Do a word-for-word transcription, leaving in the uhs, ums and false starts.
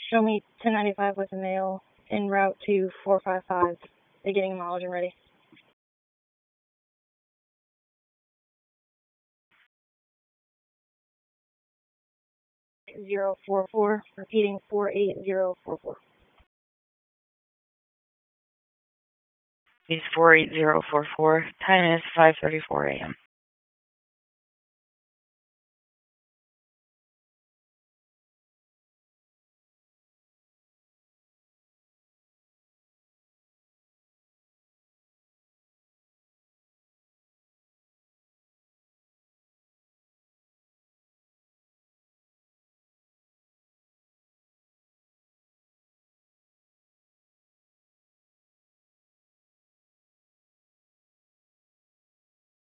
Show me ten ninety-five with a mail en route to four five five, beginning mileage and ready. zero four four, repeating four eight zero four four. It's four eight zero four four. Time is five thirty-four a.m.